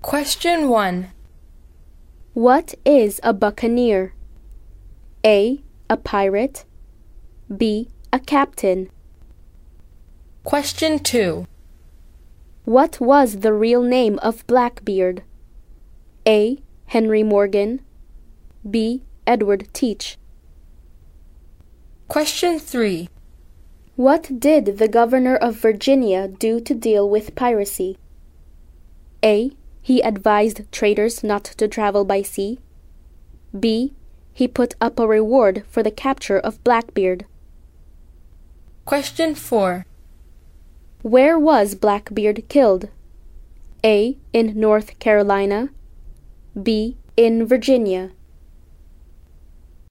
Question 1. What is a buccaneer? A. A pirate. B. A captain. Question 2. What was the real name of Blackbeard? A. Henry Morgan. B. Edward Teach. Question 3. What did the governor of Virginia do to deal with piracy? A. He advised traders not to travel by sea. B. He put up a reward for the capture of Blackbeard. Question 4. Where was Blackbeard killed? A. In North Carolina. B. In Virginia.